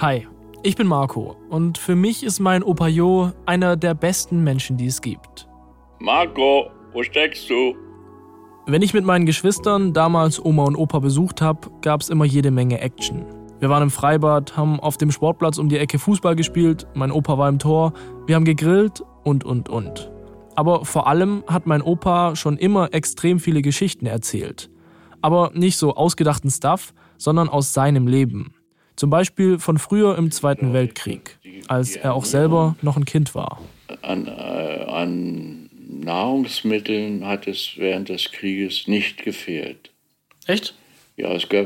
Hi, ich bin Marco und für mich ist mein Opa Jo einer der besten Menschen, die es gibt. Marco, wo steckst du? Wenn ich mit meinen Geschwistern damals Oma und Opa besucht habe, gab es immer jede Menge Action. Wir waren im Freibad, haben auf dem Sportplatz um die Ecke Fußball gespielt, mein Opa war im Tor, wir haben gegrillt und. Aber vor allem hat mein Opa schon immer extrem viele Geschichten erzählt. Aber nicht so ausgedachten Stuff, sondern aus seinem Leben. Zum Beispiel von früher im Zweiten Weltkrieg, als er auch selber noch ein Kind war. An Nahrungsmitteln hat es während des Krieges nicht gefehlt. Echt? Ja, es gab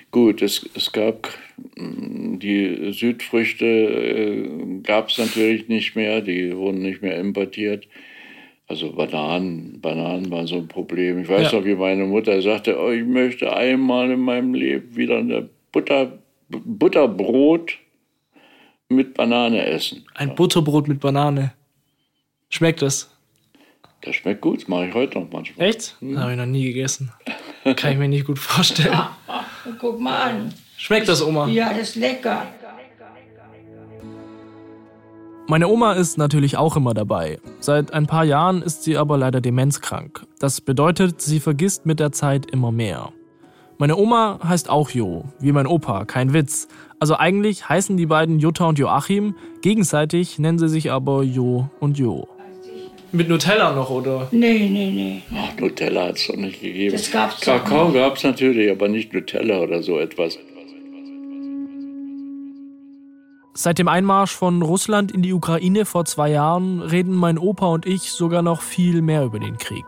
die Südfrüchte gab es natürlich nicht mehr, die wurden nicht mehr importiert. Also Bananen waren so ein Problem. Ich weiß noch, wie meine Mutter sagte, ich möchte einmal in meinem Leben wieder eine Butterbrot mit Banane essen. Ein Butterbrot mit Banane. Schmeckt das? Das schmeckt gut, das mache ich heute noch manchmal. Echt? Habe ich noch nie gegessen. Kann ich mir nicht gut vorstellen. Guck mal an. Schmeckt das, Oma? Ja, das ist lecker. Meine Oma ist natürlich auch immer dabei. Seit ein paar Jahren ist sie aber leider demenzkrank. Das bedeutet, sie vergisst mit der Zeit immer mehr. Meine Oma heißt auch Jo, wie mein Opa, kein Witz. Also eigentlich heißen die beiden Jutta und Joachim, gegenseitig nennen sie sich aber Jo und Jo. Mit Nutella noch, oder? Nee. Ach, Nutella hat es doch nicht gegeben. Das gab's doch Kakao nicht. gab es natürlich, aber nicht Nutella oder so etwas. Seit dem Einmarsch von Russland in die Ukraine vor 2 Jahren reden mein Opa und ich sogar noch viel mehr über den Krieg.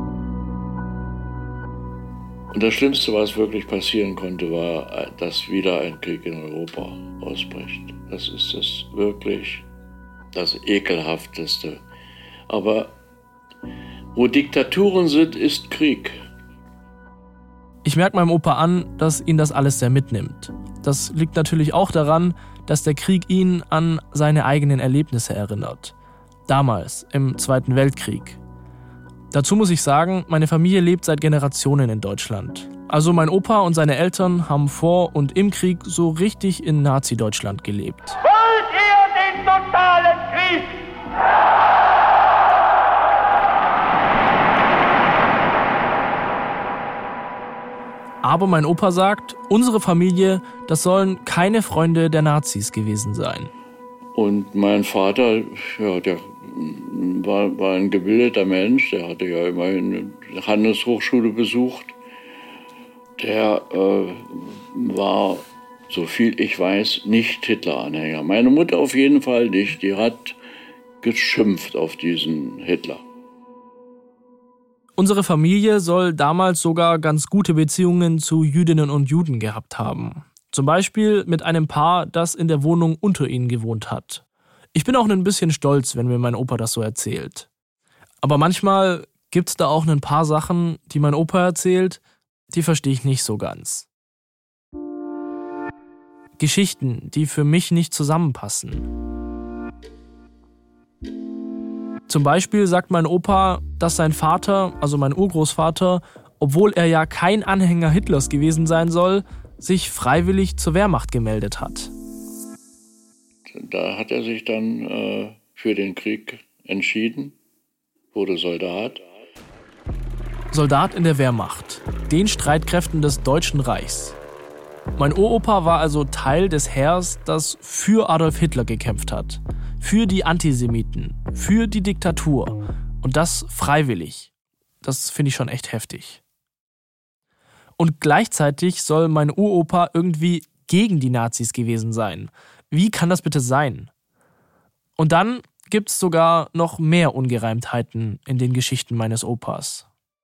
Und das Schlimmste, was wirklich passieren konnte, war, dass wieder ein Krieg in Europa ausbricht. Das ist wirklich das Ekelhafteste. Aber wo Diktaturen sind, ist Krieg. Ich merke meinem Opa an, dass ihn das alles sehr mitnimmt. Das liegt natürlich auch daran, dass der Krieg ihn an seine eigenen Erlebnisse erinnert. Damals, im Zweiten Weltkrieg. Dazu muss ich sagen, meine Familie lebt seit Generationen in Deutschland. Also mein Opa und seine Eltern haben vor und im Krieg so richtig in Nazi-Deutschland gelebt. Wollt ihr den totalen Krieg? Aber mein Opa sagt, unsere Familie, das sollen keine Freunde der Nazis gewesen sein. Und mein Vater, ja, der war ein gebildeter Mensch, der hatte ja immerhin eine Handelshochschule besucht. Der war, so viel ich weiß, nicht Hitler-Anhänger. Meine Mutter auf jeden Fall nicht, die hat geschimpft auf diesen Hitler. Unsere Familie soll damals sogar ganz gute Beziehungen zu Jüdinnen und Juden gehabt haben. Zum Beispiel mit einem Paar, das in der Wohnung unter ihnen gewohnt hat. Ich bin auch ein bisschen stolz, wenn mir mein Opa das so erzählt. Aber manchmal gibt's da auch ein paar Sachen, die mein Opa erzählt, die verstehe ich nicht so ganz. Geschichten, die für mich nicht zusammenpassen. Zum Beispiel sagt mein Opa, dass sein Vater, also mein Urgroßvater, obwohl er ja kein Anhänger Hitlers gewesen sein soll, sich freiwillig zur Wehrmacht gemeldet hat. Da hat er sich dann für den Krieg entschieden, wurde Soldat. Soldat in der Wehrmacht, den Streitkräften des Deutschen Reichs. Mein Uropa war also Teil des Heers, das für Adolf Hitler gekämpft hat. Für die Antisemiten, für die Diktatur. Und das freiwillig. Das finde ich schon echt heftig. Und gleichzeitig soll mein Uropa irgendwie gegen die Nazis gewesen sein. Wie kann das bitte sein? Und dann gibt es sogar noch mehr Ungereimtheiten in den Geschichten meines Opas.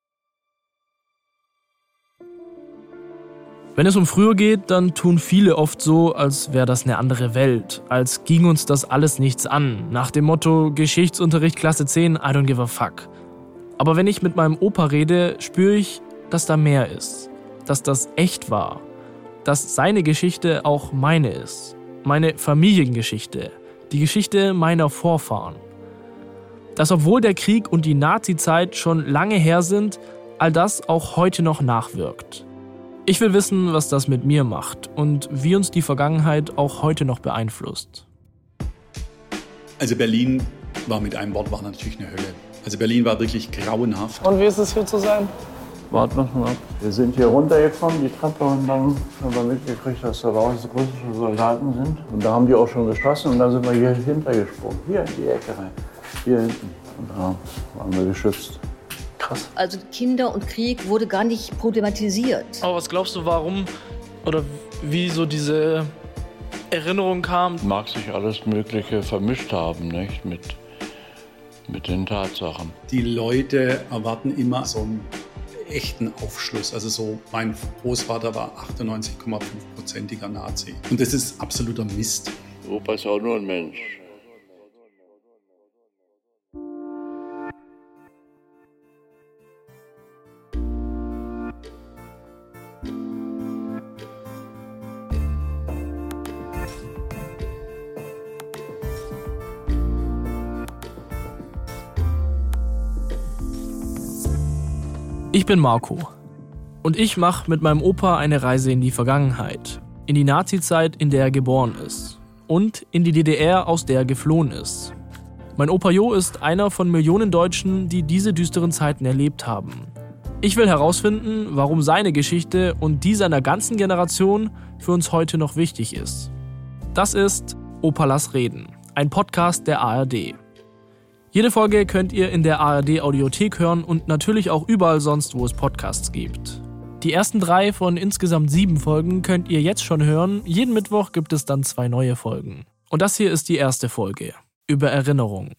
Wenn es um früher geht, dann tun viele oft so, als wäre das eine andere Welt, als ging uns das alles nichts an, nach dem Motto Geschichtsunterricht Klasse 10, I don't give a fuck. Aber wenn ich mit meinem Opa rede, spüre ich, dass da mehr ist, dass das echt war, dass seine Geschichte auch meine ist, meine Familiengeschichte, die Geschichte meiner Vorfahren. Dass obwohl der Krieg und die Nazi-Zeit schon lange her sind, all das auch heute noch nachwirkt. Ich will wissen, was das mit mir macht und wie uns die Vergangenheit auch heute noch beeinflusst. Also Berlin war mit einem Wort natürlich eine Hölle. Also Berlin war wirklich grauenhaft. Und wie ist es hier zu sein? Warten wir mal ab. Wir sind hier runtergekommen, die Treppe, und dann haben wir mitgekriegt, dass da russische Soldaten sind. Und da haben die auch schon geschossen und dann sind wir hier hintergesprungen. Hier in die Ecke rein. Hier hinten. Und da waren wir geschützt. Krass. Also Kinder und Krieg wurde gar nicht problematisiert. Aber was glaubst du, warum oder wie so diese Erinnerung kam? Mag sich alles Mögliche vermischt haben, nicht? Mit den Tatsachen. Die Leute erwarten immer so einen echten Aufschluss. Also so, mein Großvater war 98,5%iger Nazi. Und das ist absoluter Mist. Opa ist auch nur ein Mensch. Ich bin Marco und ich mache mit meinem Opa eine Reise in die Vergangenheit, in die Nazi-Zeit, in der er geboren ist und in die DDR, aus der er geflohen ist. Mein Opa Jo ist einer von Millionen Deutschen, die diese düsteren Zeiten erlebt haben. Ich will herausfinden, warum seine Geschichte und die seiner ganzen Generation für uns heute noch wichtig ist. Das ist Opa lass reden, ein Podcast der ARD. Jede Folge könnt ihr in der ARD-Audiothek hören und natürlich auch überall sonst, wo es Podcasts gibt. Die ersten 3 von insgesamt 7 Folgen könnt ihr jetzt schon hören. Jeden Mittwoch gibt es dann 2 neue Folgen. Und das hier ist die erste Folge. Über Erinnerungen.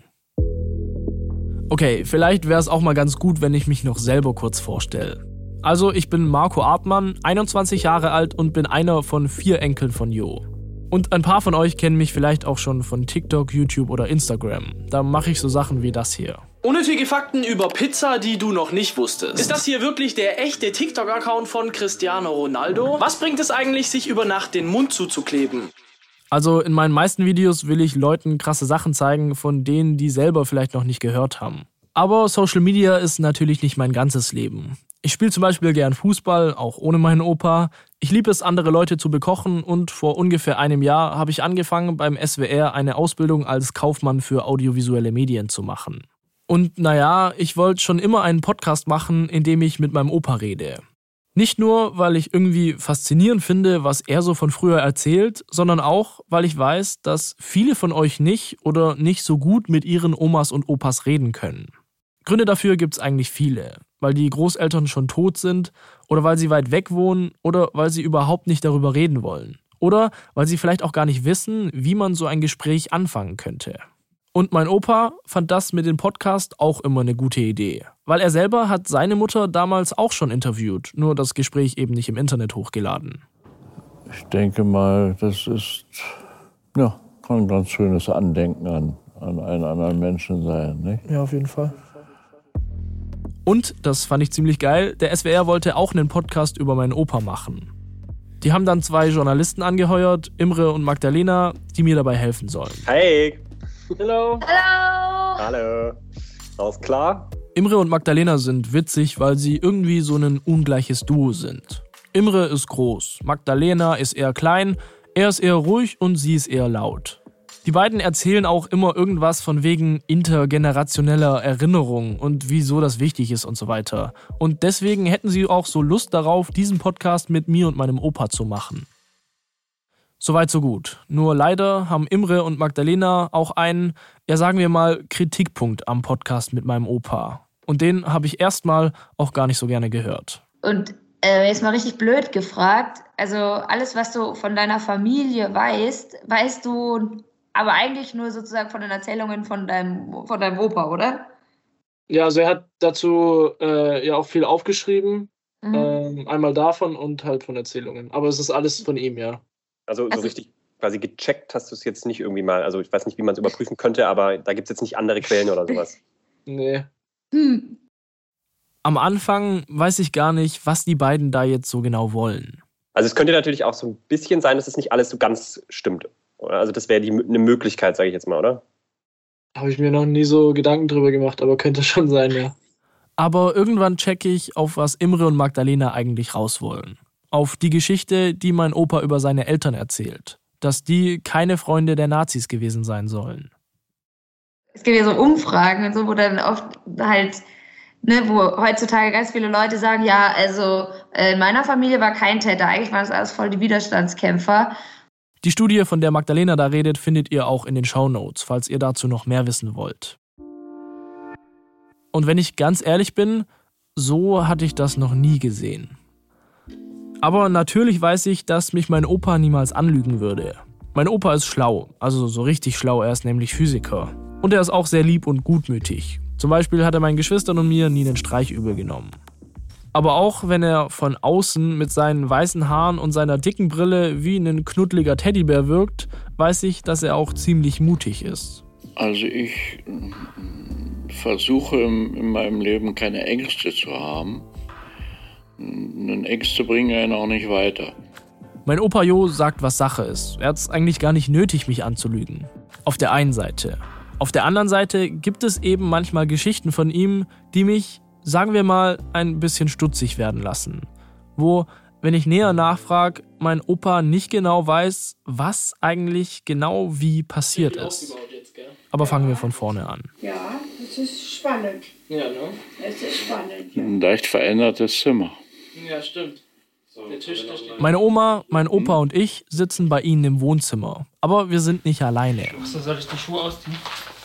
Okay, vielleicht wäre es auch mal ganz gut, wenn ich mich noch selber kurz vorstelle. Also, ich bin Marco Artmann, 21 Jahre alt und bin einer von 4 Enkeln von Jo. Und ein paar von euch kennen mich vielleicht auch schon von TikTok, YouTube oder Instagram. Da mache ich so Sachen wie das hier. Unnötige Fakten über Pizza, die du noch nicht wusstest. Ist das hier wirklich der echte TikTok-Account von Cristiano Ronaldo? Was bringt es eigentlich, sich über Nacht den Mund zuzukleben? Also in meinen meisten Videos will ich Leuten krasse Sachen zeigen, von denen die selber vielleicht noch nicht gehört haben. Aber Social Media ist natürlich nicht mein ganzes Leben. Ich spiele zum Beispiel gern Fußball, auch ohne meinen Opa. Ich liebe es, andere Leute zu bekochen und vor ungefähr einem Jahr habe ich angefangen, beim SWR eine Ausbildung als Kaufmann für audiovisuelle Medien zu machen. Und naja, ich wollte schon immer einen Podcast machen, in dem ich mit meinem Opa rede. Nicht nur, weil ich irgendwie faszinierend finde, was er so von früher erzählt, sondern auch, weil ich weiß, dass viele von euch nicht oder nicht so gut mit ihren Omas und Opas reden können. Gründe dafür gibt's eigentlich viele, weil die Großeltern schon tot sind oder weil sie weit weg wohnen oder weil sie überhaupt nicht darüber reden wollen oder weil sie vielleicht auch gar nicht wissen, wie man so ein Gespräch anfangen könnte. Und mein Opa fand das mit dem Podcast auch immer eine gute Idee, weil er selber hat seine Mutter damals auch schon interviewt, nur das Gespräch eben nicht im Internet hochgeladen. Ich denke mal, das ist kann ein ganz schönes Andenken an einen anderen Menschen sein, nicht? Ja, auf jeden Fall. Und, das fand ich ziemlich geil, der SWR wollte auch einen Podcast über meinen Opa machen. Die haben dann 2 Journalisten angeheuert, Imre und Magdalena, die mir dabei helfen sollen. Hey! Hallo. Hallo! Alles klar? Imre und Magdalena sind witzig, weil sie irgendwie so ein ungleiches Duo sind. Imre ist groß, Magdalena ist eher klein, er ist eher ruhig und sie ist eher laut. Die beiden erzählen auch immer irgendwas von wegen intergenerationeller Erinnerung und wieso das wichtig ist und so weiter. Und deswegen hätten sie auch so Lust darauf, diesen Podcast mit mir und meinem Opa zu machen. Soweit so gut. Nur leider haben Imre und Magdalena auch einen, sagen wir mal, Kritikpunkt am Podcast mit meinem Opa. Und den habe ich erstmal auch gar nicht so gerne gehört. Und jetzt mal richtig blöd gefragt, also alles, was du von deiner Familie weißt du aber eigentlich nur sozusagen von den Erzählungen von deinem Opa, oder? Ja, also er hat dazu ja auch viel aufgeschrieben. Einmal davon und halt von Erzählungen. Aber es ist alles von ihm, ja. Also so richtig quasi gecheckt hast du es jetzt nicht irgendwie mal. Also ich weiß nicht, wie man es überprüfen könnte, aber da gibt es jetzt nicht andere Quellen oder sowas. Nee. Am Anfang weiß ich gar nicht, was die beiden da jetzt so genau wollen. Also es könnte natürlich auch so ein bisschen sein, dass es nicht alles so ganz stimmt. Also das wäre eine Möglichkeit, sage ich jetzt mal, oder? Habe ich mir noch nie so Gedanken drüber gemacht, aber könnte schon sein, ja. Aber irgendwann checke ich, auf was Imre und Magdalena eigentlich raus wollen. auf die Geschichte, die mein Opa über seine Eltern erzählt, dass die keine Freunde der Nazis gewesen sein sollen. Es gibt ja so Umfragen und so, wo dann oft halt, wo heutzutage ganz viele Leute sagen, ja, also in meiner Familie war kein Täter, eigentlich waren das alles voll die Widerstandskämpfer. Die Studie, von der Magdalena da redet, findet ihr auch in den Shownotes, falls ihr dazu noch mehr wissen wollt. Und wenn ich ganz ehrlich bin, so hatte ich das noch nie gesehen. Aber natürlich weiß ich, dass mich mein Opa niemals anlügen würde. Mein Opa ist schlau, also so richtig schlau, er ist nämlich Physiker. Und er ist auch sehr lieb und gutmütig. Zum Beispiel hat er meinen Geschwistern und mir nie einen Streich übel genommen. Aber auch wenn er von außen mit seinen weißen Haaren und seiner dicken Brille wie ein knuddeliger Teddybär wirkt, weiß ich, dass er auch ziemlich mutig ist. Also ich versuche in meinem Leben keine Ängste zu haben. Ängste bringen einen auch nicht weiter. Mein Opa Jo sagt, was Sache ist. Er hat es eigentlich gar nicht nötig, mich anzulügen. Auf der einen Seite. Auf der anderen Seite gibt es eben manchmal Geschichten von ihm, die mich, sagen wir mal, ein bisschen stutzig werden lassen. Wo, wenn ich näher nachfrage, mein Opa nicht genau weiß, was eigentlich genau wie passiert ist. Aber fangen wir von vorne an. Ja, es ist spannend. Ja, ne? Es ist spannend, ja. Ein leicht verändertes Zimmer. Ja, stimmt. Der Tisch, der steht. Meine Oma, mein Opa und ich sitzen bei ihnen im Wohnzimmer. Aber wir sind nicht alleine. Achso, soll ich die Schuhe ausziehen?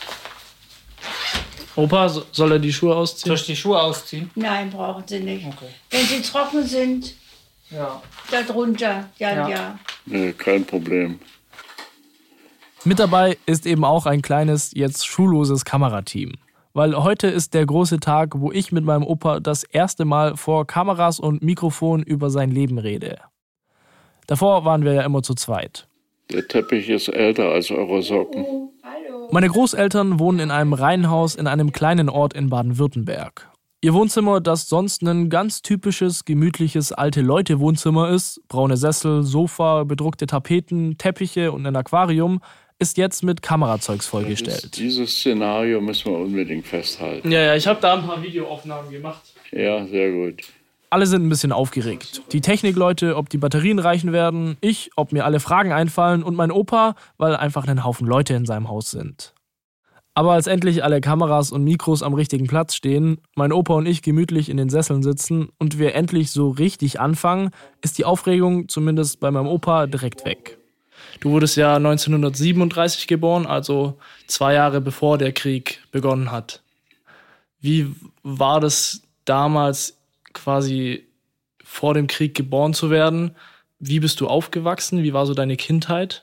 Opa, soll er die Schuhe ausziehen? Soll ich die Schuhe ausziehen? Nein, brauchen Sie nicht. Okay. Wenn sie trocken sind, Ja. darunter, ja. Nee, kein Problem. Mit dabei ist eben auch ein kleines, jetzt schulloses Kamerateam. Weil heute ist der große Tag, wo ich mit meinem Opa das erste Mal vor Kameras und Mikrofon über sein Leben rede. Davor waren wir ja immer zu zweit. Der Teppich ist älter als eure Socken. Meine Großeltern wohnen in einem Reihenhaus in einem kleinen Ort in Baden-Württemberg. Ihr Wohnzimmer, das sonst ein ganz typisches, gemütliches Alte-Leute-Wohnzimmer ist, braune Sessel, Sofa, bedruckte Tapeten, Teppiche und ein Aquarium, ist jetzt mit Kamerazeugs vollgestellt. Dieses Szenario müssen wir unbedingt festhalten. Ja, ich habe da ein paar Videoaufnahmen gemacht. Ja, sehr gut. Alle sind ein bisschen aufgeregt. Die Technikleute, ob die Batterien reichen werden, ich, ob mir alle Fragen einfallen und mein Opa, weil einfach ein Haufen Leute in seinem Haus sind. Aber als endlich alle Kameras und Mikros am richtigen Platz stehen, mein Opa und ich gemütlich in den Sesseln sitzen und wir endlich so richtig anfangen, ist die Aufregung, zumindest bei meinem Opa, direkt weg. Du wurdest ja 1937 geboren, also 2 Jahre bevor der Krieg begonnen hat. Wie war das damals quasi vor dem Krieg geboren zu werden? Wie bist du aufgewachsen? Wie war so deine Kindheit?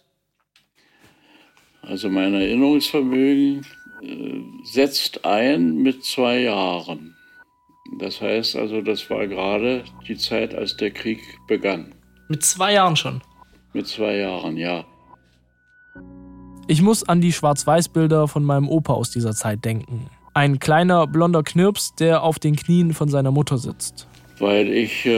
Also mein Erinnerungsvermögen setzt ein mit 2 Jahren. Das heißt also, das war gerade die Zeit, als der Krieg begann. Mit 2 Jahren schon? Mit 2 Jahren, ja. Ich muss an die Schwarz-Weiß-Bilder von meinem Opa aus dieser Zeit denken. Ein kleiner, blonder Knirps, der auf den Knien von seiner Mutter sitzt. Weil ich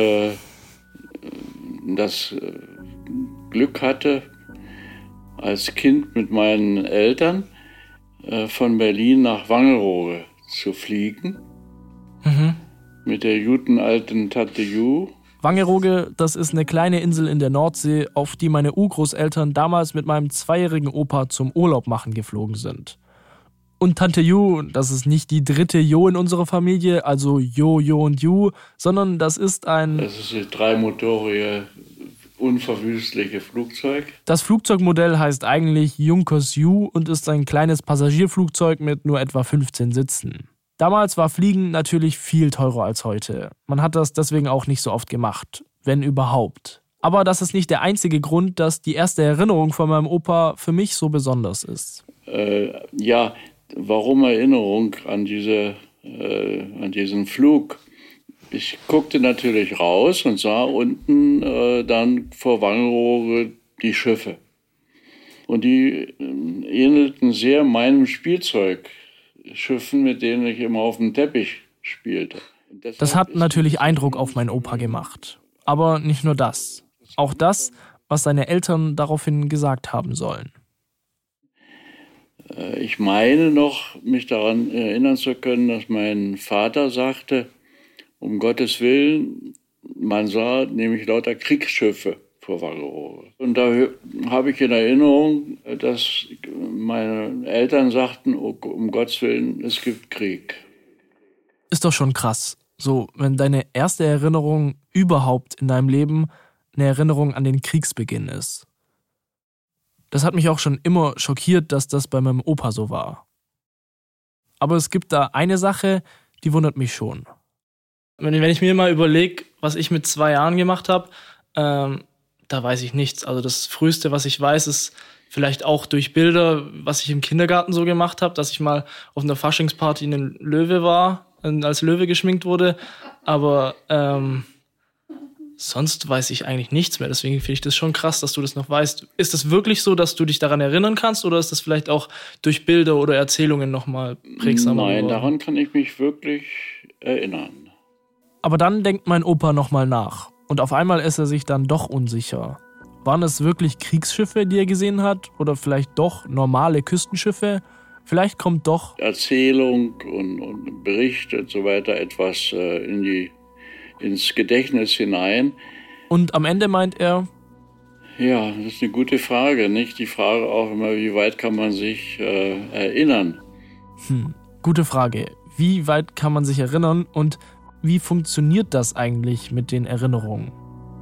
das Glück hatte, als Kind mit meinen Eltern von Berlin nach Wangerooge zu fliegen. Mit der guten alten Tante Ju. Wangerooge, das ist eine kleine Insel in der Nordsee, auf die meine Urgroßeltern damals mit meinem 2-jährigen Opa zum Urlaub machen geflogen sind. Und Tante Ju, das ist nicht die dritte Jo in unserer Familie, also Jo, Jo und Ju, sondern das ist ein... Das ist ein 3-motorige, unverwüstliche Flugzeug. Das Flugzeugmodell heißt eigentlich Junkers Ju und ist ein kleines Passagierflugzeug mit nur etwa 15 Sitzen. Damals war Fliegen natürlich viel teurer als heute. Man hat das deswegen auch nicht so oft gemacht, wenn überhaupt. Aber das ist nicht der einzige Grund, dass die erste Erinnerung von meinem Opa für mich so besonders ist. Ja, warum Erinnerung an diesen Flug? Ich guckte natürlich raus und sah unten dann vor Wangerooge die Schiffe. Und die ähnelten sehr meinem Spielzeugschiffen, mit denen ich immer auf dem Teppich spielte. Das hat natürlich Eindruck auf meinen Opa gemacht. Aber nicht nur das. Auch das, was seine Eltern daraufhin gesagt haben sollen. Ich meine noch, mich daran erinnern zu können, dass mein Vater sagte, um Gottes Willen, man sah nämlich lauter Kriegsschiffe vor Waggerode. Und da habe ich in Erinnerung, dass meine Eltern sagten, oh, um Gottes Willen, es gibt Krieg. Ist doch schon krass. So, wenn deine erste Erinnerung überhaupt in deinem Leben eine Erinnerung an den Kriegsbeginn ist. Das hat mich auch schon immer schockiert, dass das bei meinem Opa so war. Aber es gibt da eine Sache, die wundert mich schon. Wenn ich mir mal überlege, was ich mit 2 Jahren gemacht habe, da weiß ich nichts. Also das Früheste, was ich weiß, ist vielleicht auch durch Bilder, was ich im Kindergarten so gemacht habe, dass ich mal auf einer Faschingsparty ein Löwe war, als Löwe geschminkt wurde. Aber sonst weiß ich eigentlich nichts mehr. Deswegen finde ich das schon krass, dass du das noch weißt. Ist es wirklich so, dass du dich daran erinnern kannst, oder ist das vielleicht auch durch Bilder oder Erzählungen nochmal prägsamer geworden? Nein, daran kann ich mich wirklich erinnern. Aber dann denkt mein Opa nochmal nach. Und auf einmal ist er sich dann doch unsicher. Waren es wirklich Kriegsschiffe, die er gesehen hat? Oder vielleicht doch normale Küstenschiffe? Vielleicht kommt doch Erzählung und Bericht und so weiter etwas ins Gedächtnis hinein. Und am Ende meint er, ja, das ist eine gute Frage, nicht? Die Frage auch immer, wie weit kann man sich erinnern? Gute Frage. Wie weit kann man sich erinnern und wie funktioniert das eigentlich mit den Erinnerungen?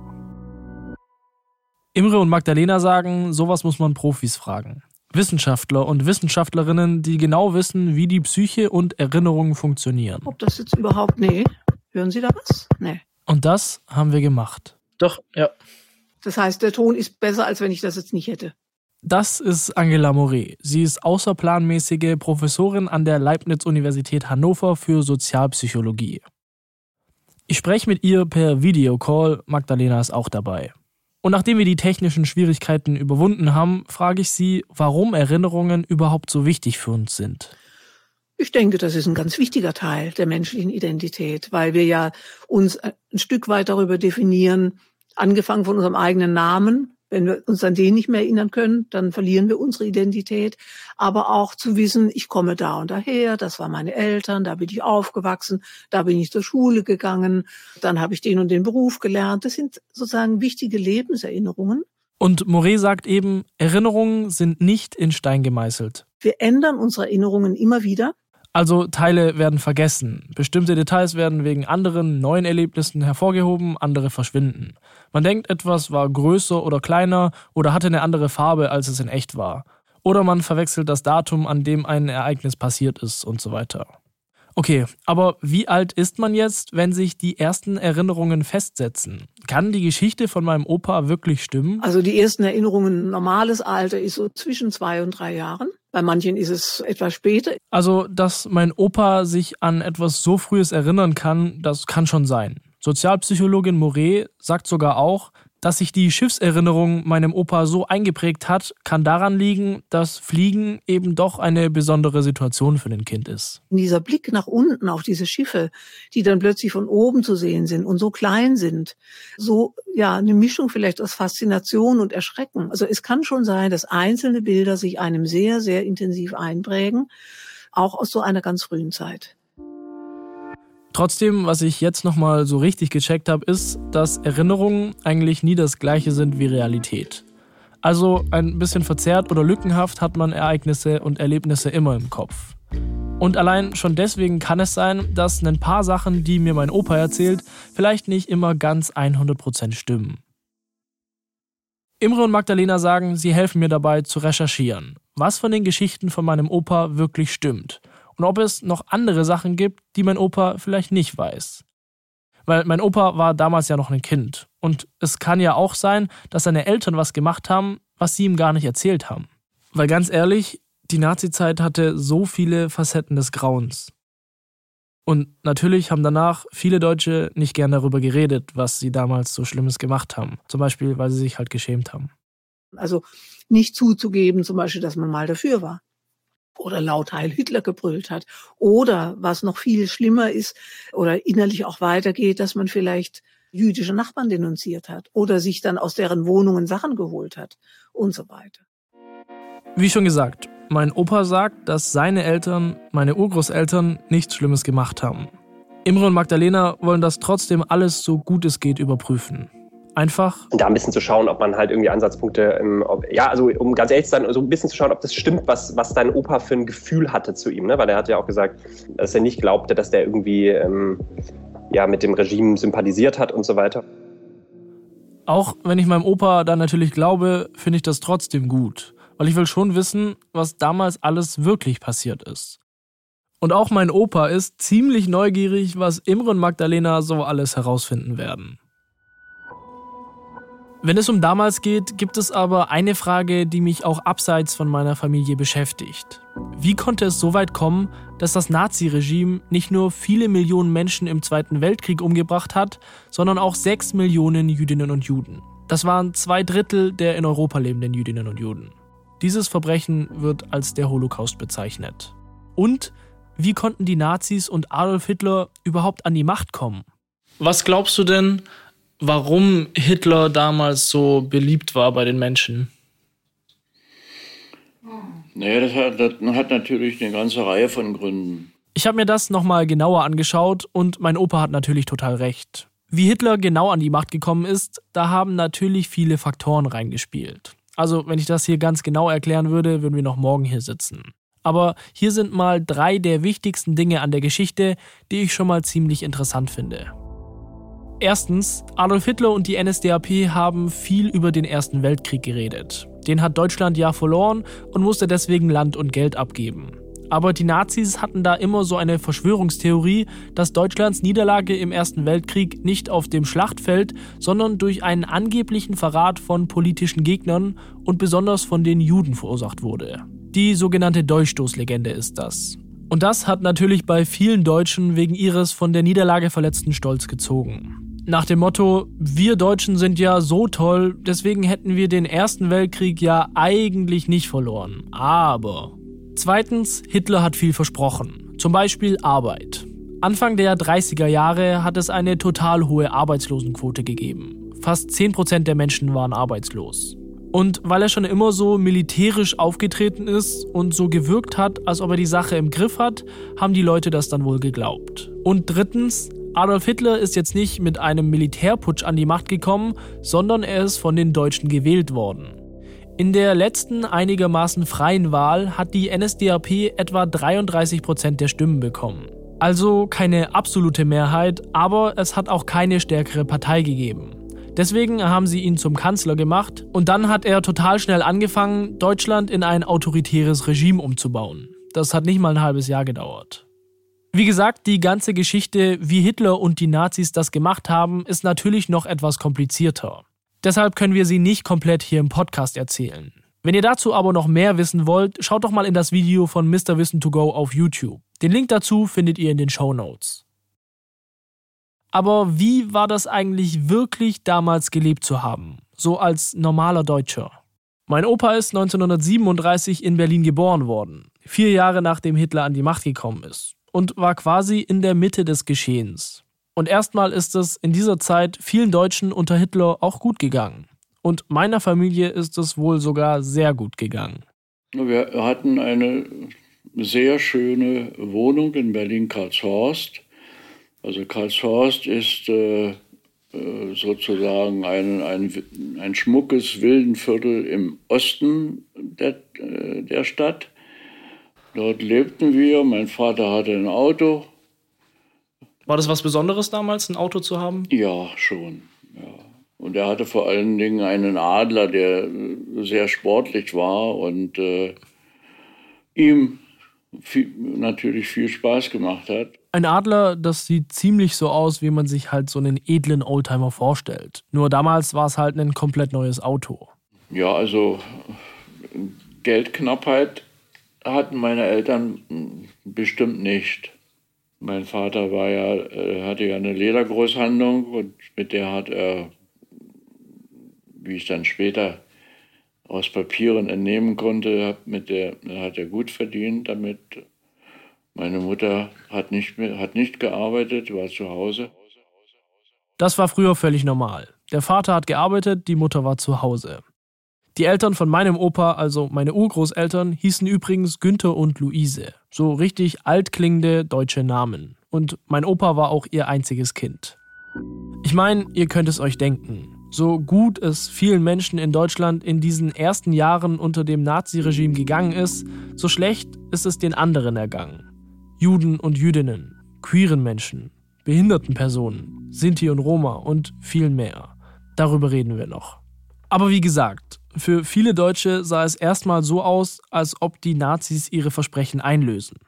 Imre und Magdalena sagen, sowas muss man Profis fragen. Wissenschaftler und Wissenschaftlerinnen, die genau wissen, wie die Psyche und Erinnerungen funktionieren. Ob das jetzt überhaupt, nee. Hören Sie da was? Nee. Und das haben wir gemacht. Doch, ja. Das heißt, der Ton ist besser, als wenn ich das jetzt nicht hätte. Das ist Angela Moret. Sie ist außerplanmäßige Professorin an der Leibniz-Universität Hannover für Sozialpsychologie. Ich spreche mit ihr per Videocall, Magdalena ist auch dabei. Und nachdem wir die technischen Schwierigkeiten überwunden haben, frage ich sie, warum Erinnerungen überhaupt so wichtig für uns sind. Ich denke, das ist ein ganz wichtiger Teil der menschlichen Identität, weil wir ja uns ein Stück weit darüber definieren, angefangen von unserem eigenen Namen. Wenn wir uns an den nicht mehr erinnern können, dann verlieren wir unsere Identität. Aber auch zu wissen, ich komme da und daher, das waren meine Eltern, da bin ich aufgewachsen, da bin ich zur Schule gegangen, dann habe ich den und den Beruf gelernt. Das sind sozusagen wichtige Lebenserinnerungen. Und Moret sagt eben, Erinnerungen sind nicht in Stein gemeißelt. Wir ändern unsere Erinnerungen immer wieder. Also Teile werden vergessen. Bestimmte Details werden wegen anderen, neuen Erlebnissen hervorgehoben, andere verschwinden. Man denkt, etwas war größer oder kleiner oder hatte eine andere Farbe, als es in echt war. Oder man verwechselt das Datum, an dem ein Ereignis passiert ist und so weiter. Okay, aber wie alt ist man jetzt, wenn sich die ersten Erinnerungen festsetzen? Kann die Geschichte von meinem Opa wirklich stimmen? Also die ersten Erinnerungen, normales Alter ist so zwischen 2 und 3 Jahren. Bei manchen ist es etwas später. Also, dass mein Opa sich an etwas so Frühes erinnern kann, das kann schon sein. Sozialpsychologin Moret sagt sogar auch, dass sich die Schiffserinnerung meinem Opa so eingeprägt hat, kann daran liegen, dass Fliegen eben doch eine besondere Situation für ein Kind ist. Dieser Blick nach unten auf diese Schiffe, die dann plötzlich von oben zu sehen sind und so klein sind, so ja eine Mischung vielleicht aus Faszination und Erschrecken. Also es kann schon sein, dass einzelne Bilder sich einem sehr, sehr intensiv einprägen, auch aus so einer ganz frühen Zeit. Trotzdem, was ich jetzt nochmal so richtig gecheckt habe, ist, dass Erinnerungen eigentlich nie das gleiche sind wie Realität. Also ein bisschen verzerrt oder lückenhaft hat man Ereignisse und Erlebnisse immer im Kopf. Und allein schon deswegen kann es sein, dass ein paar Sachen, die mir mein Opa erzählt, vielleicht nicht immer ganz 100% stimmen. Imre und Magdalena sagen, sie helfen mir dabei zu recherchieren, was von den Geschichten von meinem Opa wirklich stimmt. Und ob es noch andere Sachen gibt, die mein Opa vielleicht nicht weiß. Weil mein Opa war damals ja noch ein Kind. Und es kann ja auch sein, dass seine Eltern was gemacht haben, was sie ihm gar nicht erzählt haben. Weil ganz ehrlich, die Nazizeit hatte so viele Facetten des Grauens. Und natürlich haben danach viele Deutsche nicht gern darüber geredet, was sie damals so Schlimmes gemacht haben. Zum Beispiel, weil sie sich halt geschämt haben. Also nicht zuzugeben, zum Beispiel, dass man mal dafür war. Oder laut Heil Hitler gebrüllt hat. Oder, was noch viel schlimmer ist oder innerlich auch weitergeht, dass man vielleicht jüdische Nachbarn denunziert hat oder sich dann aus deren Wohnungen Sachen geholt hat und so weiter. Wie schon gesagt, mein Opa sagt, dass seine Eltern, meine Urgroßeltern, nichts Schlimmes gemacht haben. Imre und Magdalena wollen das trotzdem alles so gut es geht überprüfen. Einfach da ein bisschen zu schauen, ob man halt irgendwie Ansatzpunkte, also um ganz ehrlich zu sein, so ein bisschen zu schauen, ob das stimmt, was dein Opa für ein Gefühl hatte zu ihm, ne? Weil er hat ja auch gesagt, dass er nicht glaubte, dass der irgendwie mit dem Regime sympathisiert hat und so weiter. Auch wenn ich meinem Opa dann natürlich glaube, finde ich das trotzdem gut, weil ich will schon wissen, was damals alles wirklich passiert ist. Und auch mein Opa ist ziemlich neugierig, was Imre und Magdalena so alles herausfinden werden. Wenn es um damals geht, gibt es aber eine Frage, die mich auch abseits von meiner Familie beschäftigt. Wie konnte es so weit kommen, dass das Naziregime nicht nur viele Millionen Menschen im Zweiten Weltkrieg umgebracht hat, sondern auch 6 Millionen Jüdinnen und Juden? Das waren 2/3 der in Europa lebenden Jüdinnen und Juden. Dieses Verbrechen wird als der Holocaust bezeichnet. Und wie konnten die Nazis und Adolf Hitler überhaupt an die Macht kommen? Was glaubst du denn, warum Hitler damals so beliebt war bei den Menschen? Naja, das hat natürlich eine ganze Reihe von Gründen. Ich habe mir das nochmal genauer angeschaut und mein Opa hat natürlich total recht. Wie Hitler genau an die Macht gekommen ist, da haben natürlich viele Faktoren reingespielt. Also wenn ich das hier ganz genau erklären würde, würden wir noch morgen hier sitzen. Aber hier sind mal 3 der wichtigsten Dinge an der Geschichte, die ich schon mal ziemlich interessant finde. Erstens, Adolf Hitler und die NSDAP haben viel über den Ersten Weltkrieg geredet. Den hat Deutschland ja verloren und musste deswegen Land und Geld abgeben. Aber die Nazis hatten da immer so eine Verschwörungstheorie, dass Deutschlands Niederlage im Ersten Weltkrieg nicht auf dem Schlachtfeld, sondern durch einen angeblichen Verrat von politischen Gegnern und besonders von den Juden verursacht wurde. Die sogenannte Dolchstoßlegende ist das. Und das hat natürlich bei vielen Deutschen wegen ihres von der Niederlage verletzten Stolz gezogen. Nach dem Motto, wir Deutschen sind ja so toll, deswegen hätten wir den Ersten Weltkrieg ja eigentlich nicht verloren. Aber zweitens, Hitler hat viel versprochen. Zum Beispiel Arbeit. Anfang der 30er Jahre hat es eine total hohe Arbeitslosenquote gegeben. Fast 10% der Menschen waren arbeitslos. Und weil er schon immer so militärisch aufgetreten ist und so gewirkt hat, als ob er die Sache im Griff hat, haben die Leute das dann wohl geglaubt. Und drittens, Adolf Hitler ist jetzt nicht mit einem Militärputsch an die Macht gekommen, sondern er ist von den Deutschen gewählt worden. In der letzten einigermaßen freien Wahl hat die NSDAP etwa 33% der Stimmen bekommen. Also keine absolute Mehrheit, aber es hat auch keine stärkere Partei gegeben. Deswegen haben sie ihn zum Kanzler gemacht und dann hat er total schnell angefangen, Deutschland in ein autoritäres Regime umzubauen. Das hat nicht mal ein halbes Jahr gedauert. Wie gesagt, die ganze Geschichte, wie Hitler und die Nazis das gemacht haben, ist natürlich noch etwas komplizierter. Deshalb können wir sie nicht komplett hier im Podcast erzählen. Wenn ihr dazu aber noch mehr wissen wollt, schaut doch mal in das Video von Mr. Wissen to Go auf YouTube. Den Link dazu findet ihr in den Shownotes. Aber wie war das eigentlich wirklich damals gelebt zu haben? So als normaler Deutscher. Mein Opa ist 1937 in Berlin geboren worden, 4 Jahre nachdem Hitler an die Macht gekommen ist. Und war quasi in der Mitte des Geschehens. Und erstmal ist es in dieser Zeit vielen Deutschen unter Hitler auch gut gegangen. Und meiner Familie ist es wohl sogar sehr gut gegangen. Wir hatten eine sehr schöne Wohnung in Berlin-Karlshorst. Also Karlshorst ist sozusagen ein schmuckes Villenviertel im Osten der Stadt. Dort lebten wir, mein Vater hatte ein Auto. War das was Besonderes damals, ein Auto zu haben? Ja, schon. Ja. Und er hatte vor allen Dingen einen Adler, der sehr sportlich war und ihm natürlich viel Spaß gemacht hat. Ein Adler, das sieht ziemlich so aus, wie man sich halt so einen edlen Oldtimer vorstellt. Nur damals war es halt ein komplett neues Auto. Ja, also Geldknappheit hatten meine Eltern bestimmt nicht. Mein Vater hatte ja eine Ledergroßhandlung und mit der hat er, wie ich dann später aus Papieren entnehmen konnte, hat er gut verdient damit. Meine Mutter hat nicht gearbeitet, war zu Hause. Das war früher völlig normal. Der Vater hat gearbeitet, die Mutter war zu Hause. Die Eltern von meinem Opa, also meine Urgroßeltern, hießen übrigens Günther und Luise. So richtig altklingende deutsche Namen. und mein Opa war auch ihr einziges Kind. Ich meine, ihr könnt es euch denken. So gut es vielen Menschen in Deutschland in diesen ersten Jahren unter dem Naziregime gegangen ist, so schlecht ist es den anderen ergangen. Juden und Jüdinnen, queeren Menschen, behinderten Personen, Sinti und Roma und viel mehr. Darüber reden wir noch. Aber wie gesagt, für viele Deutsche sah es erstmal so aus, als ob die Nazis ihre Versprechen einlösen.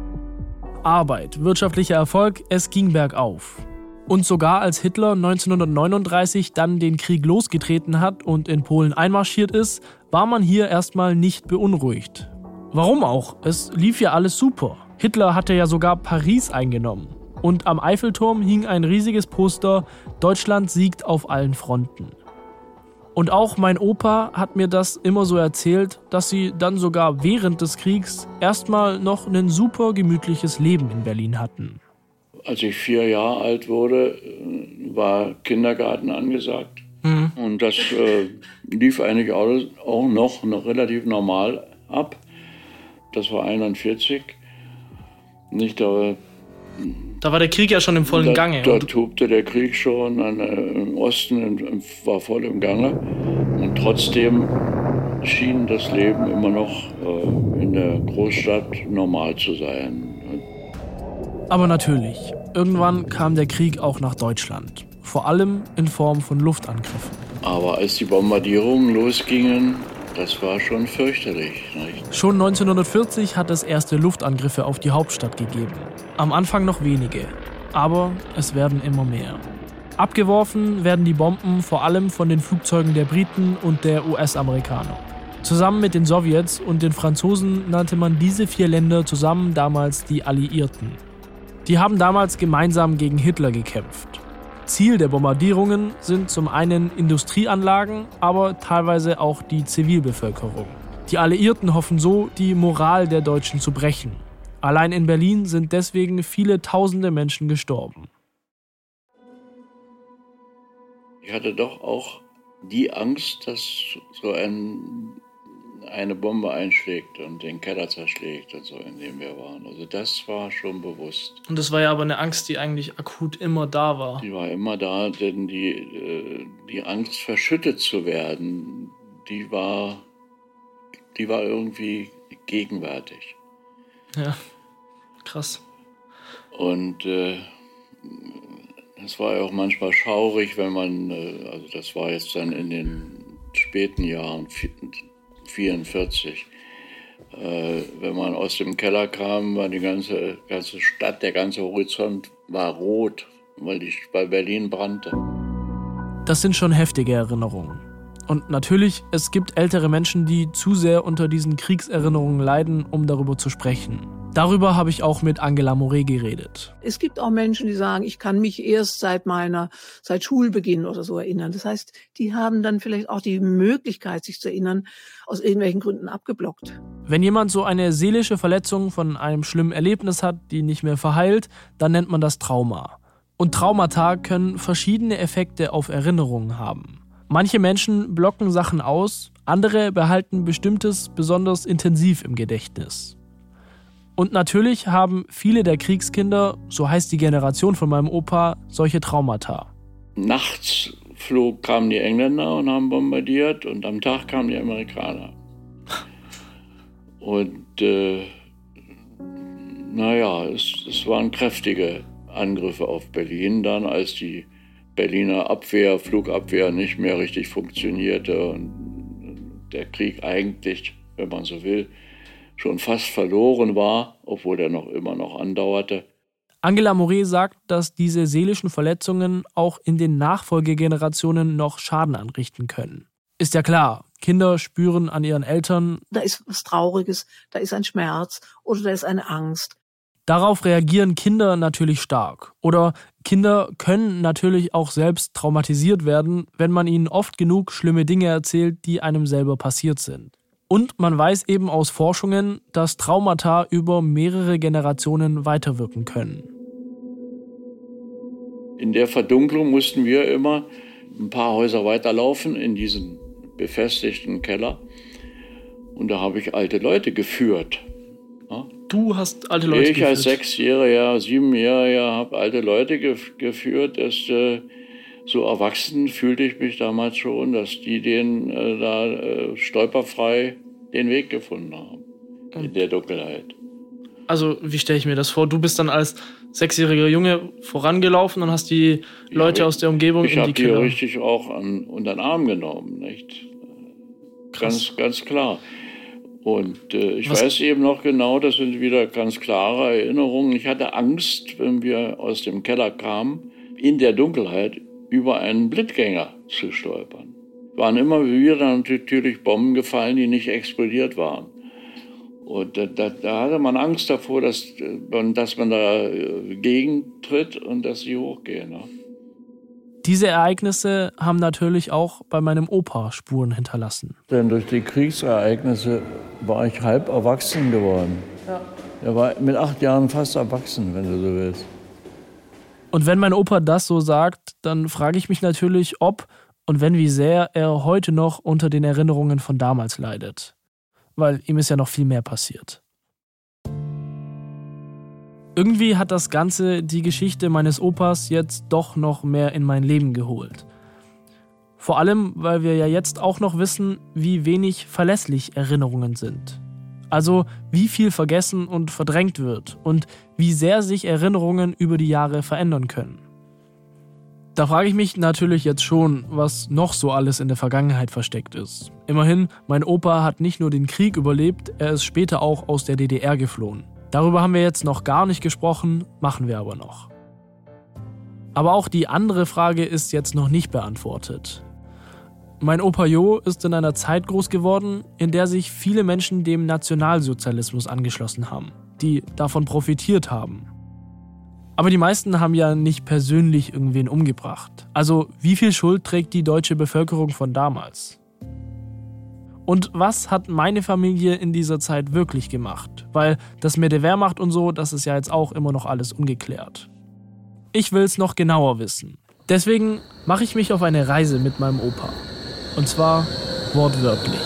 Arbeit, wirtschaftlicher Erfolg, es ging bergauf. Und sogar als Hitler 1939 dann den Krieg losgetreten hat und in Polen einmarschiert ist, war man hier erstmal nicht beunruhigt. Warum auch? Es lief ja alles super. Hitler hatte ja sogar Paris eingenommen. Und am Eiffelturm hing ein riesiges Poster: Deutschland siegt auf allen Fronten. Und auch mein Opa hat mir das immer so erzählt, dass sie dann sogar während des Kriegs erstmal noch ein super gemütliches Leben in Berlin hatten. Als ich 4 Jahre alt wurde, war Kindergarten angesagt. Mhm. Und das lief eigentlich auch noch relativ normal ab. Das war 1941. Nicht, aber da war der Krieg ja schon im vollen Gange. Da tobte der Krieg schon, im Osten war voll im Gange. Und trotzdem schien das Leben immer noch in der Großstadt normal zu sein. Aber natürlich, irgendwann kam der Krieg auch nach Deutschland. Vor allem in Form von Luftangriffen. Aber als die Bombardierungen losgingen, das war schon fürchterlich. Nicht? Schon 1940 hat es erste Luftangriffe auf die Hauptstadt gegeben. Am Anfang noch wenige, aber es werden immer mehr. Abgeworfen werden die Bomben vor allem von den Flugzeugen der Briten und der US-Amerikaner. Zusammen mit den Sowjets und den Franzosen nannte man diese 4 Länder zusammen damals die Alliierten. Die haben damals gemeinsam gegen Hitler gekämpft. Ziel der Bombardierungen sind zum einen Industrieanlagen, aber teilweise auch die Zivilbevölkerung. Die Alliierten hoffen so, die Moral der Deutschen zu brechen. Allein in Berlin sind deswegen viele tausende Menschen gestorben. Ich hatte doch auch die Angst, dass so eine Bombe einschlägt und den Keller zerschlägt und so, in dem wir waren. Also das war schon bewusst. Und das war ja aber eine Angst, die eigentlich akut immer da war. Die war immer da, denn die Angst, verschüttet zu werden, die war irgendwie gegenwärtig. Ja, krass. Und das war ja auch manchmal schaurig, wenn man, also das war jetzt dann in den späten Jahren, 1944, wenn man aus dem Keller kam, war die ganze Stadt, der ganze Horizont war rot, weil Berlin brannte. Das sind schon heftige Erinnerungen. Und natürlich, es gibt ältere Menschen, die zu sehr unter diesen Kriegserinnerungen leiden, um darüber zu sprechen. Darüber habe ich auch mit Angela Moret geredet. Es gibt auch Menschen, die sagen, ich kann mich erst seit Schulbeginn oder so erinnern. Das heißt, die haben dann vielleicht auch die Möglichkeit, sich zu erinnern, aus irgendwelchen Gründen abgeblockt. Wenn jemand so eine seelische Verletzung von einem schlimmen Erlebnis hat, die nicht mehr verheilt, dann nennt man das Trauma. Und Traumata können verschiedene Effekte auf Erinnerungen haben. Manche Menschen blocken Sachen aus, andere behalten Bestimmtes besonders intensiv im Gedächtnis. Und natürlich haben viele der Kriegskinder, so heißt die Generation von meinem Opa, solche Traumata. Nachts kamen die Engländer und haben bombardiert und am Tag kamen die Amerikaner. Und es waren kräftige Angriffe auf Berlin dann, als die Berliner Flugabwehr nicht mehr richtig funktionierte und der Krieg eigentlich, wenn man so will, schon fast verloren war, obwohl er immer noch andauerte. Angela Moret sagt, dass diese seelischen Verletzungen auch in den Nachfolgegenerationen noch Schaden anrichten können. Ist ja klar, Kinder spüren an ihren Eltern, da ist was Trauriges, da ist ein Schmerz oder da ist eine Angst. Darauf reagieren Kinder natürlich stark. Oder Kinder können natürlich auch selbst traumatisiert werden, wenn man ihnen oft genug schlimme Dinge erzählt, die einem selber passiert sind. Und man weiß eben aus Forschungen, dass Traumata über mehrere Generationen weiterwirken können. In der Verdunklung mussten wir immer ein paar Häuser weiterlaufen in diesen befestigten Keller. Und da habe ich alte Leute geführt. Ja? du hast alte Leute geführt? Ich als 6-Jähriger, 7-Jähriger habe alte Leute geführt. So erwachsen fühlte ich mich damals schon, dass die denen da stolperfrei den Weg gefunden haben. In der Dunkelheit. Also, wie stelle ich mir das vor? Du bist dann als 6-jähriger Junge vorangelaufen und hast die Leute aus der Umgebung in die Kinder... Ich habe die richtig auch unter den Arm genommen, nicht? Ganz klar. Und ich weiß eben noch genau, das sind wieder ganz klare Erinnerungen. Ich hatte Angst, wenn wir aus dem Keller kamen, in der Dunkelheit über einen Blindgänger zu stolpern. Waren immer wieder natürlich Bomben gefallen, die nicht explodiert waren. Und da hatte man Angst davor, dass man da gegentritt und dass sie hochgehen. Ne? Diese Ereignisse haben natürlich auch bei meinem Opa Spuren hinterlassen. Denn durch die Kriegsereignisse war ich halb erwachsen geworden. Ja. Er war mit 8 Jahren fast erwachsen, wenn du so willst. Und wenn mein Opa das so sagt, dann frage ich mich natürlich, ob und wenn wie sehr er heute noch unter den Erinnerungen von damals leidet. Weil ihm ist ja noch viel mehr passiert. Irgendwie hat das Ganze die Geschichte meines Opas jetzt doch noch mehr in mein Leben geholt. Vor allem, weil wir ja jetzt auch noch wissen, wie wenig verlässlich Erinnerungen sind. Also wie viel vergessen und verdrängt wird und wie sehr sich Erinnerungen über die Jahre verändern können. Da frage ich mich natürlich jetzt schon, was noch so alles in der Vergangenheit versteckt ist. Immerhin, mein Opa hat nicht nur den Krieg überlebt, er ist später auch aus der DDR geflohen. Darüber haben wir jetzt noch gar nicht gesprochen, machen wir aber noch. Aber auch die andere Frage ist jetzt noch nicht beantwortet. Mein Opa Jo ist in einer Zeit groß geworden, in der sich viele Menschen dem Nationalsozialismus angeschlossen haben, die davon profitiert haben. Aber die meisten haben ja nicht persönlich irgendwen umgebracht. Also wie viel Schuld trägt die deutsche Bevölkerung von damals? Und was hat meine Familie in dieser Zeit wirklich gemacht? Weil das mit der Wehrmacht und so, das ist ja jetzt auch immer noch alles ungeklärt. Ich will es noch genauer wissen. Deswegen mache ich mich auf eine Reise mit meinem Opa. Und zwar wortwörtlich.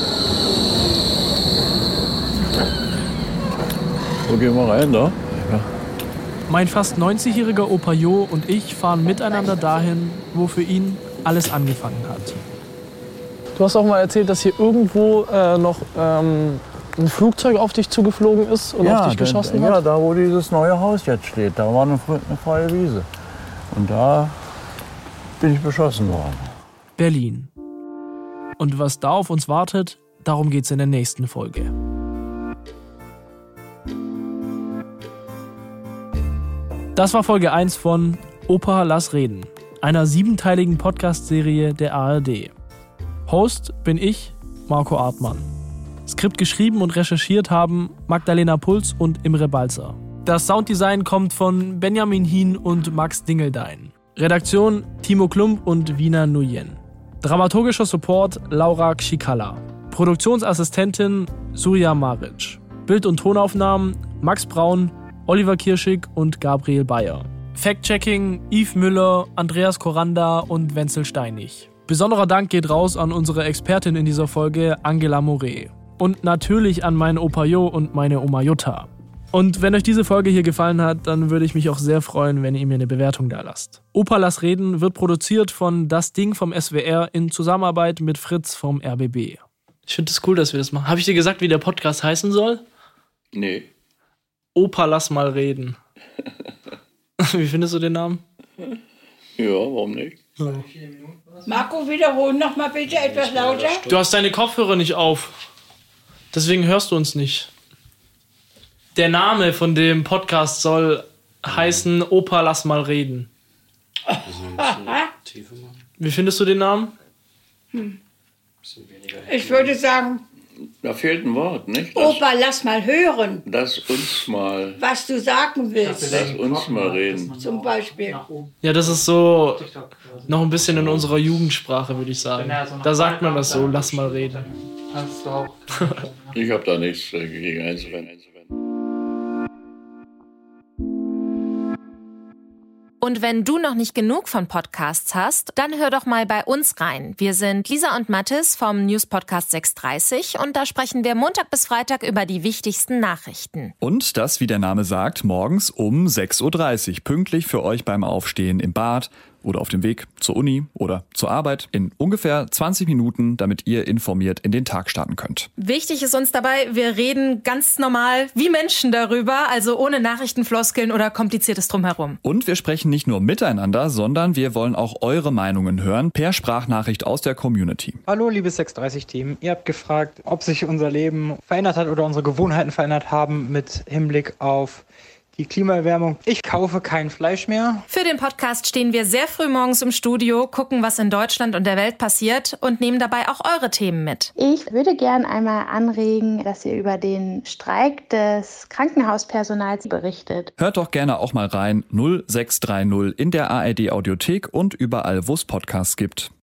Wo gehen wir rein, da? Ja. Mein fast 90-jähriger Opa Jo und ich fahren miteinander dahin, wo für ihn alles angefangen hat. Du hast auch mal erzählt, dass hier irgendwo noch ein Flugzeug auf dich zugeflogen ist und auf dich geschossen hat? Ja, da wo dieses neue Haus jetzt steht, da war eine freie Wiese. Und da bin ich beschossen worden. Berlin. Und was da auf uns wartet, darum geht's in der nächsten Folge. Das war Folge 1 von Opa, lass reden, einer 7-teiligen Podcast-Serie der ARD. Host bin ich, Marco Artmann. Skript geschrieben und recherchiert haben Magdalena Puls und Imre Balzer. Das Sounddesign kommt von Benjamin Hien und Max Dingeldein. Redaktion Timo Klump und Wiener Nguyen. Dramaturgischer Support Laura Kschikala. Produktionsassistentin Surya Maric. Bild- und Tonaufnahmen Max Braun, Oliver Kirschig und Gabriel Bayer. Fact-Checking Yves Müller, Andreas Koranda und Wenzel Steinig. Besonderer Dank geht raus an unsere Expertin in dieser Folge, Angela Moret. Und natürlich an meinen Opa Jo und meine Oma Jutta. Und wenn euch diese Folge hier gefallen hat, dann würde ich mich auch sehr freuen, wenn ihr mir eine Bewertung da lasst. Opa, lass reden wird produziert von Das Ding vom SWR in Zusammenarbeit mit Fritz vom RBB. Ich finde es cool, dass wir das machen. Habe ich dir gesagt, wie der Podcast heißen soll? Nee. Opa, lass mal reden. Wie findest du den Namen? Ja, warum nicht? Ja. Marco, wiederholen noch mal bitte etwas lauter. Du hast deine Kopfhörer nicht auf. Deswegen hörst du uns nicht. Der Name von dem Podcast soll heißen Opa, lass mal reden. Wie findest du den Namen? Ich würde sagen, da fehlt ein Wort, nicht? Opa, lass mal hören. Lass uns mal. Was du sagen willst. Lass uns mal reden. Zum Beispiel. Ja, das ist so noch ein bisschen in unserer Jugendsprache, würde ich sagen. Da sagt man das so, lass mal reden. Ich habe da nichts gegen einzuwenden. Und wenn du noch nicht genug von Podcasts hast, dann hör doch mal bei uns rein. Wir sind Lisa und Mathis vom News Podcast 630 und da sprechen wir Montag bis Freitag über die wichtigsten Nachrichten. Und das, wie der Name sagt, morgens um 6.30 Uhr, pünktlich für euch beim Aufstehen im Bad oder auf dem Weg zur Uni oder zur Arbeit in ungefähr 20 Minuten, damit ihr informiert in den Tag starten könnt. Wichtig ist uns dabei, wir reden ganz normal wie Menschen darüber, also ohne Nachrichtenfloskeln oder kompliziertes Drumherum. Und wir sprechen nicht nur miteinander, sondern wir wollen auch eure Meinungen hören per Sprachnachricht aus der Community. Hallo liebes 630-Team, ihr habt gefragt, ob sich unser Leben verändert hat oder unsere Gewohnheiten verändert haben mit Hinblick auf die Klimaerwärmung. Ich kaufe kein Fleisch mehr. Für den Podcast stehen wir sehr früh morgens im Studio, gucken, was in Deutschland und der Welt passiert und nehmen dabei auch eure Themen mit. Ich würde gern einmal anregen, dass ihr über den Streik des Krankenhauspersonals berichtet. Hört doch gerne auch mal rein, 0630 in der ARD Audiothek und überall, wo es Podcasts gibt.